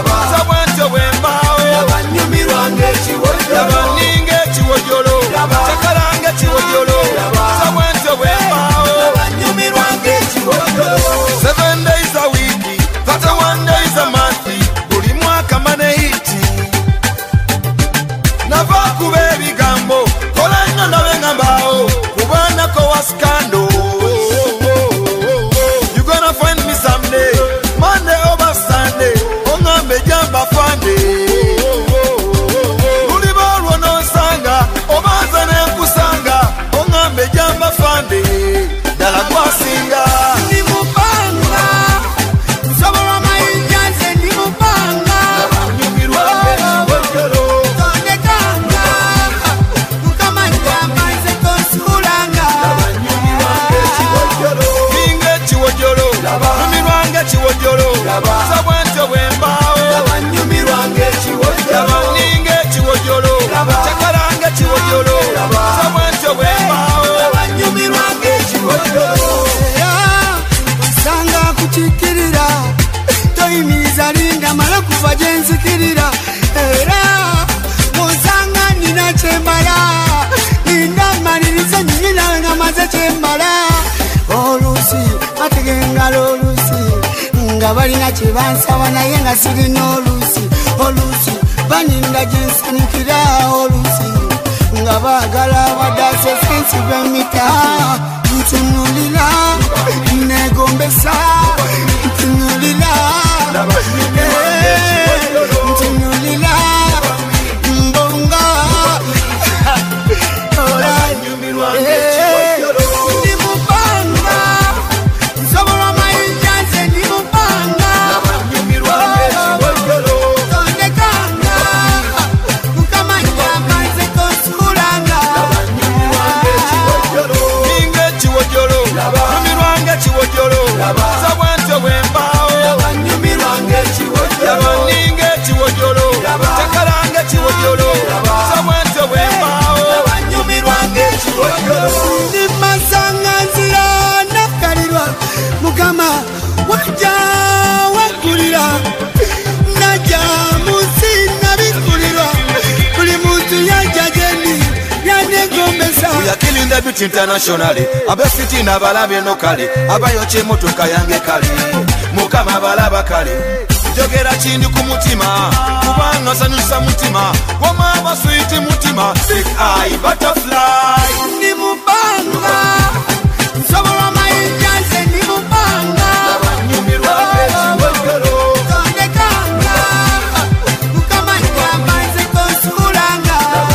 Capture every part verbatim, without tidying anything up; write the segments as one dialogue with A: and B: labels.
A: sabwente wembao
B: nyumirwa ng'ekiwojjolo
A: ninga ekiwojjolo kyakalange ekiwojjolo sabwente wembao
B: nyumirwa ng'ekiwojjolo
A: seven days a week thirty-one days a month buli mwaka mane hiti nava kuba ebigambo kola nnyo ndabe nga mbaawo kubaanako wa skando. You gonna find me someday Monday over Sunday ongambe jamba fande luliba olwo n'onsanga obanza n'enkusanga ongambe jamba fande ddala gwasinga
B: ndi mupanga nsobola mayinja nze ndi mupanga
A: nyumirwa ng'ekiwojjolo
B: tondekanga mukama njamba nze tonsuulanga
A: ninga ekiwojjolo nyumirwa ng'ekiwojjolo sabwente wembaawo
B: nyumirwa ng'ekiwojjolo
A: ninga ekiwojjolo kyakalange ekiwojjolo sabwente wembaawo
B: nyumirwa ng'ekiwojjolo osanga kukikkirira toyimiriza linda mala kuva gye nzikirira era osanga nina kyembala linda malirize nyini nawe nga maze kyembala oluusi bategengala oluusi nga balina kye bansaba naye nga sirina oluusi oluusi baninda gye nsanikira oluusi nga baagala badase sensi b'emita ntunulira negombesa ntunulira ntunulira mbonga ndi mupanga nsobola mayinja nze ndi mupanga tondekanga mukama njamba nze tonsuulanga
A: ninga ekiwojjolo nyumirwa ng'ekiwojjolo sabwente wembaawo
B: nyumirwa ng'ekiwojjolo
A: ninga ekiwojjolo kyakalange ekiwojjolo sabwente wembaawo
B: nyumirwa ng'ekiwojjolo ndi masanganzira nakalirwa mukama wajja waggulira najja munsi nabikulirwa buli muntu yajja gyendi yanegombesa
A: We are killing the beauty internationally abafiti n'abalabye no kale abayokya emmotoka yange kale mukama balaba kale njogera kindi ku mutima kubanga sanyusa mutima wamaaba switi mutima big eye butterfly
B: ndi mupanga nsobola mayinja nze ndi mupanga
A: nyumirwa ng'ekiwojjolo
B: tondekanga mukama njamba nze tonsuulanga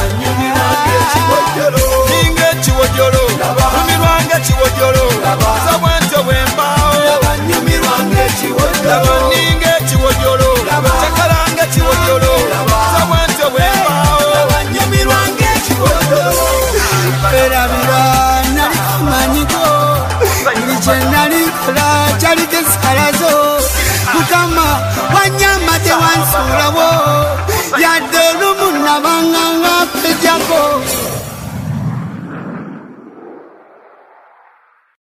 A: ninga ekiwojjolo nyumirwa ng'ekiwojjolo sabwente wembaawo
B: nyumirwa ng'ekiwojjolo
A: ninga ekiwojjolo kyakalange ekiwojjolo sabwente wembaawo
B: nyumirwa ng'ekiwojjolo erabira nali kumanyiko buli kye nalikola kyali kesalazo mukama wanyama tewansuulabo yadde olumu nabanganga pejjako